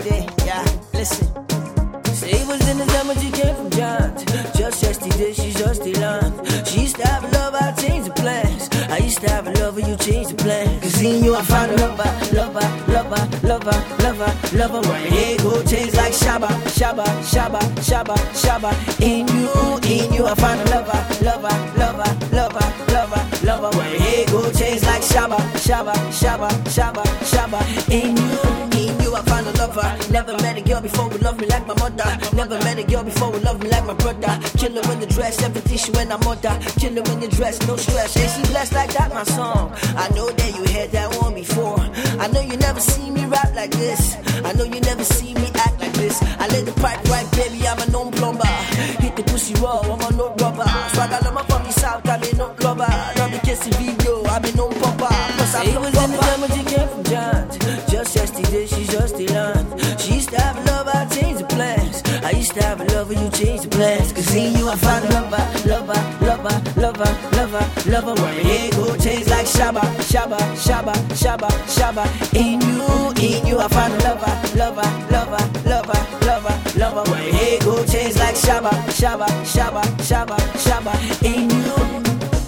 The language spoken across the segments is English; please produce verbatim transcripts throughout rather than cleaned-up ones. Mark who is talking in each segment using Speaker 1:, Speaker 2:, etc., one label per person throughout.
Speaker 1: say, yeah, listen. Say it was in the summer, she came from John. Just yesterday, she just learned. She used to have a love, I changed the plans. I used to have a lover, you changed the plans. Cause in you I found a lover, lover, lover, lover, lover, lover. Right here go change like Shabba, Shabba, Shabba, Shabba, Shabba. In you, in you I found a lover, lover, lover, lover, lover, lover. Right here go change like Shabba, Shabba, Shabba, Shabba, Shabba. In you, in you I found a lover. Never met a girl before who loved me like my mother. Never met a girl before who loved me like my brother. Kill her in the dress, everything she when I'm on that. Kill her in the dress, no stress. Ain't she blessed like that, my song? I know that you heard that one before. I know you never see me rap like this. I know you never see me act like this. I let the pipe right, baby, I'm a known plumber. Hit the pussy raw, I'm a no rubber. Swag I love my from the south, I'm a no lover. Love the kissing video, I'm a no popper. Plus I was in the time when she came from John. Just yesterday, she just learned. She used to have a love, I changed the plans. I used to have a lover, you changed the plans. Cause in you I found a lover, lover, lover, lover, lover, lover. Right here go change like Shabba, Shabba, Shabba, Shabba, Shabba. In you, in you I found a lover, lover, lover, lover, lover, lover. Right here go change like Shabba, Shabba, Shabba, Shabba, Shabba. In you.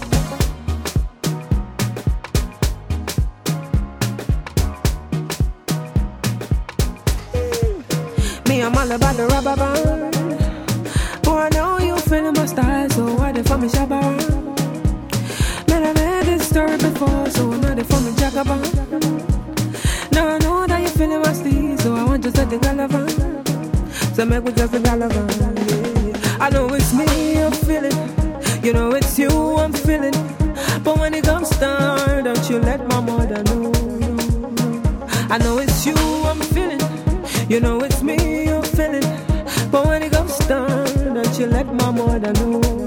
Speaker 2: Me, I'm all about the rubber band. Boy, I know you feeling my style, so why they for me shabba? Man, I've heard this story before, so now they for me jagaban. Now I know that you feeling my steez, so I want to set the galavan. So make we just the galavan, yeah. I know it's me you're feeling, you know it's you I'm feeling. But when it comes down, don't you let my mother know. I know it's you I'm feeling, you know it's me you're feeling. But when it goes down, don't you let my mother know.